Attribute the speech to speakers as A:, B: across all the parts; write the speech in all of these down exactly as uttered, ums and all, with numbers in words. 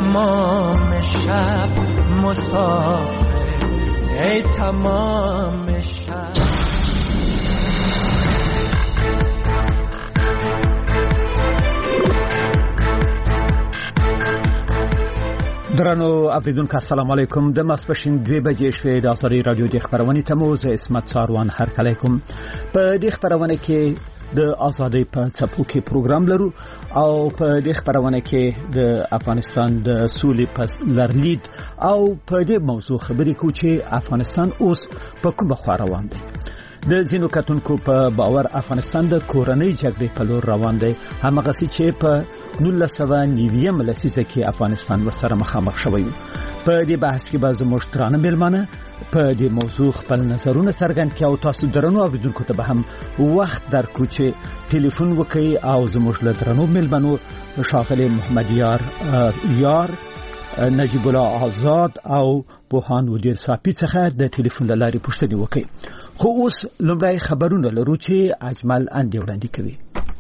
A: تمام شب مسافر، ای تمام شب.
B: درنو اوریدونکو السلام علیکم. د ماسپښین دوه بجې شوې د آزادۍ رادیو د خبرونې تمو زه اسمت ساروان هر کله کوم. په دې خبرونه کې د آزادۍ په څپو کې پروګرام لرو او په دې خبرونه کې د افغانستان د سولې پس لرلید او په دې موضوع خبرې کوو چې افغانستان اوس په کومه خوا روان دی. د ځینو کتونکو په باور افغانستان د کورنۍ جګړې په لور روان دی، همغه چې په نولس سوه نوي لسیزه کې افغانستان ورسره مخامخ شوی. په دې بحث کې به زموږ درانه مېلمانه په دې موضوع خپل نظرونه څرګند کړي او تاسو درنو اوریدونکو ته به هم وخت درکو چې ټلیفون وکړي او زموږ له درنو مېلمنو ښاغلی محمد یار یار نجیب الله آزاد او بوهان ودیر صافی څخه د ټلیفون له لارې پوښتنې وکړي. خو اوس لومړی خبرونه لرو چې اجمل اندې وړاندې کوي.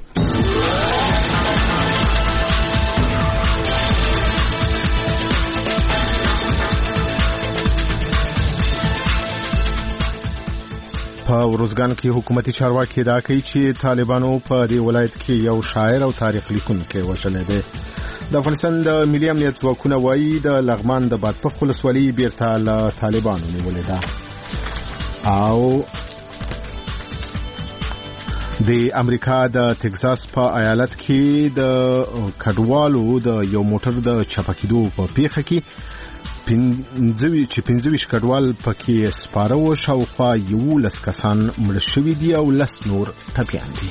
C: په ورزګان کې حکومتي چارواکي دا کوي چې طالبانو په دې ولایت کې یو شاعر او تاریخ لیکونکی وژلی دی. د افغانستان د ملي امنیت ځواکونه وایي د لغمان د بادپخ ولسوالۍ بیرته له طالبانو نیولې ده. او د امریکا د ټکساس په ایالت کې د کډوالو د یو موټر د چپکیدو په پیښه کې پنځوي چې پنځوي کډوال پکې سپاره و، شاوخوا یولس کسان مړه شوي دي او لس نور ټپیان دي.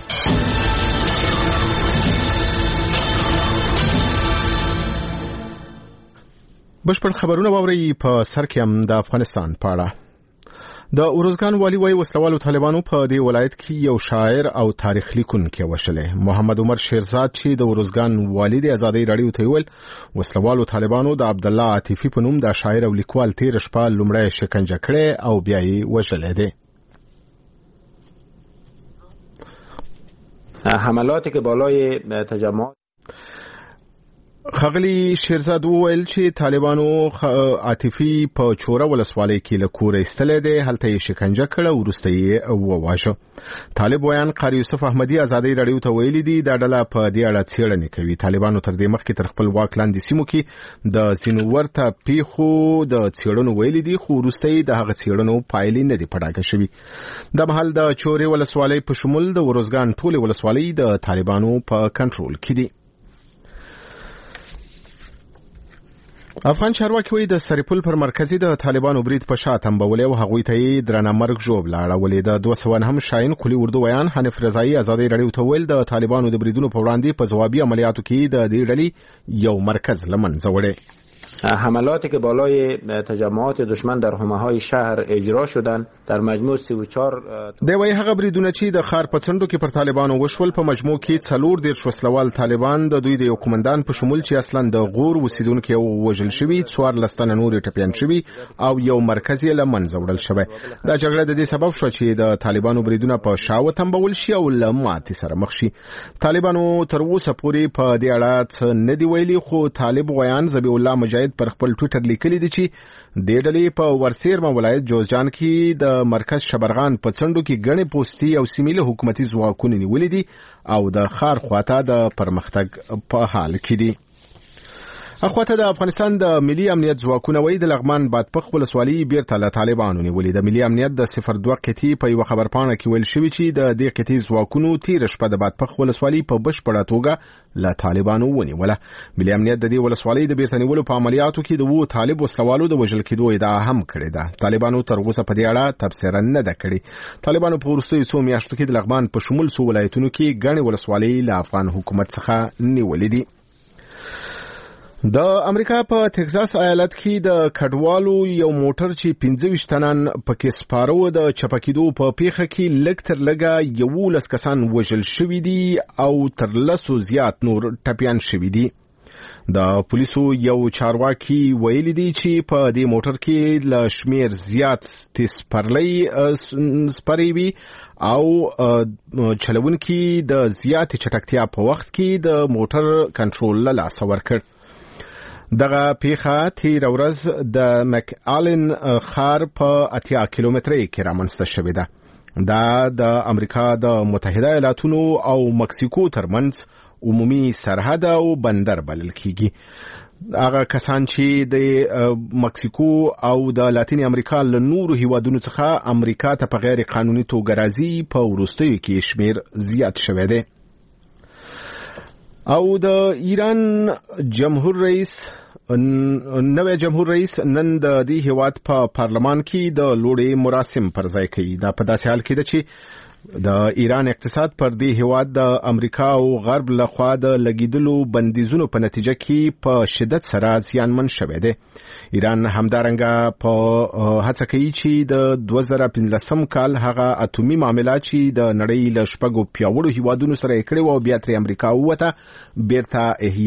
C: بشپړ خبرونه واورئ. په سر کې هم د افغانستان په اړه د ورزګان والی وایي وسلوالو طالبانو په دې ولایت کې یو شاعر او تاریخ لیکونکی وژلی. محمد عمر شیرزاد چې د ورزګان والی د آزادۍ رادیو ته ویل وسلوالو طالبانو د عبد الله عاطفي په نوم د شاعر او لیکوال تیر شپه لومړی شکنجه کړی او بیا یې وژلی دی.
D: حملاتی که بالای تجمعات
C: خغلی شیرزاد وویل چې طالبانو عاطفي په چوره ولسوالۍ کې له کوره ایستلی دی، هلته یې شکنجه کړه او وروسته یې وواژه. طالب ویان قاری یوسف احمدي آزادۍ رادیو ته ویلي دي دا ډله په دې اړه څېړنې کوي. طالبانو تر دې مخکې تر خپل واک لاندې سیمو کې د ځینو ورته پیښو د څېړنو ویلي دي، خو وروسته یې د هغه څېړنو پایلې نه دي په ډاګه شوي. د مهال د چورې ولسوالۍ په شمول د ورزګان ټولې ولسوالۍ د طالبانو په کنټرول کې دي. افغان چارواکي وایي د سرپل پر مرکزي د طالبانو برید په شا تنبولې او هغوی ته یې درنه مرګ ژوبله اړولې. د دوه سوه نهم شاهین قلي اردو ویان حنیف رضایي آزادۍ رادیو ته ویل د طالبانو د بریدونو په وړاندې په ځوابي عملیاتو کې د دې ډلې یو مرکز له منځه وړی.
D: حملاتی که بالای تجمعات دشمن در حومه‌های شهر اجرا شدند در مجموع سی و چهار
C: دی وایي هغه بریدونه چې د ښار په څنډو کې پر طالبانو وشول په مجموع کې څلور دېرش وسلوال طالبان د دوی د یو قومندان په شمول چې اصلا د غور اوسیدونکي وژل شوي، څوارلس تنه نور ټپیان شوي او یو مرکز یې له منځه وړل شوی. دا جګړه د دې سبب شوه چې د طالبانو بریدونه په شا وتنبول شي او له ماتې سره مخ شي. طالبانو تر اوسه پورې په دې اړه څه نه دي ویلي، خو طالب ویان ذبیح الله مجاهد پر خپل ټویټر لیکلي دي چې د ډلې په ورسیرما ولایت جوزجان کې د مرکز شبرغان په څنډو کې ګڼې پوستي او سیمې له حکومتي ځواکونو نیولې دي او د ښار خواته د پرمختګ په حال کې دي. اخواته د افغانستان د ملي امنیت ځواکونه وایي د لغمان بادپخ ولسوالۍ بیرته له طالبانو نیولې. د ملي امنیت د صفر دوه قطعې په یوه خبرپاڼه کې ویل شوي چې د دې قطعې ځواکونو تېره شپه د بادپخ ولسوالۍ په بشپړه توګه له طالبانو ونیوله. ملي امنیت د دې ولسوالۍ د بیرته نیولو په عملیاتو کې د اوو طالب وسلوالو د وژل کېدو ادعا هم کړې ده. طالبانو تر اوسه په دې اړه تبصره نه ده کړې. طالبانو په وروستیو څو میاشتو کې د لغمان په شمول څو ولایتونو کې ګڼې ولسوالۍ له افغان حکومت څخه نیولې دي. د امریکا په ټکساس ایالت کې د کډوالو یو موټر چې پنځه ویشت تنان پکې سپاره و د چپکیدو په پیښه کې لږ تر لږه یولس کسان وژل شوي دي او تر لسو زیات نور ټپیان شوي دي. د پولیسو یو چارواکي ویلي دی چې په دې موټر کې له شمیر زیات سپرلۍ سپرې وي او چلونکي د زیات چټکتیا په وخت کې د موټر کنټرول له لاسه ورکړ. دغه پیښه تیر ورځ د مک آلن خار په اتیا کیلومترۍ کې رامنځته شوې ده. دا د امریکا د متحده ایالاتونو او مکسیکو ترمنځ عمومي سرحد او بندر بلل کیږي. هغه کسان چې د مکسیکو او د لاتین امریکا له نورو هیوادونو څخه امریکا ته په غیر قانوني توګه راځي په وروستیو کې شمیر زیات شوی دی. او د ایران جمهور رئیس نوې جمهور رئیس نن د دې هیواد په پارلمان کې د لوړې مراسم پر ځای کوي. دا په داسې حال کې ده چې د ایران اقتصاد پر دې هیواد د امریکا او غرب لخوا د لګیدلو بندیزونو په نتیجه کې په شدت سره زیانمن شوی دی. ایران همدارنګه په هڅه کوي چې د دوه زره پنځلسم کال هغه اتومي معاملات چې د نړۍ له شپږو پیاوړو هیوادونو سره یې کړي او بیا ترې امریکا ووته بیرته